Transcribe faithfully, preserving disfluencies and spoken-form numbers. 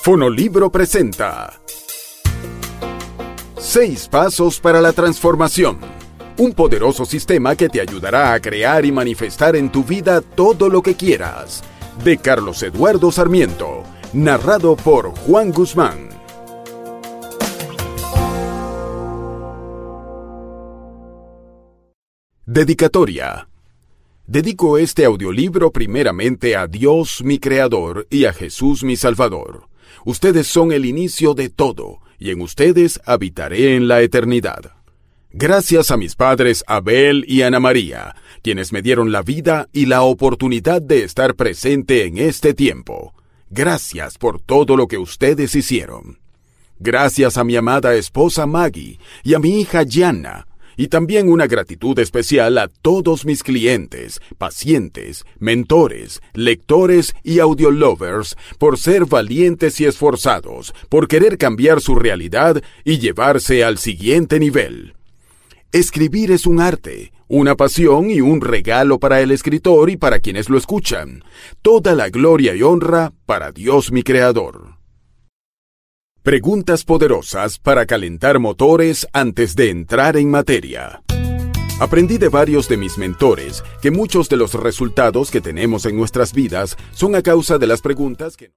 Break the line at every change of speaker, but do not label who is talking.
Fonolibro presenta Seis pasos para la transformación. Un poderoso sistema que te ayudará a crear y manifestar en tu vida todo lo que quieras. De Carlos Eduardo Sarmiento. Narrado por Juan Guzmán. Dedicatoria. Dedico este audiolibro primeramente a Dios mi Creador y a Jesús mi Salvador. Ustedes son el inicio de todo, y en ustedes habitaré en la eternidad. Gracias a mis padres Abel y Ana María, quienes me dieron la vida y la oportunidad de estar presente en este tiempo. Gracias por todo lo que ustedes hicieron. Gracias a mi amada esposa Maggie y a mi hija Gianna. Y también una gratitud especial a todos mis clientes, pacientes, mentores, lectores y audiolovers por ser valientes y esforzados, por querer cambiar su realidad y llevarse al siguiente nivel. Escribir es un arte, una pasión y un regalo para el escritor y para quienes lo escuchan. Toda la gloria y honra para Dios mi Creador. Preguntas poderosas para calentar motores antes de entrar en materia. Aprendí de varios de mis mentores que muchos de los resultados que tenemos en nuestras vidas son a causa de las preguntas que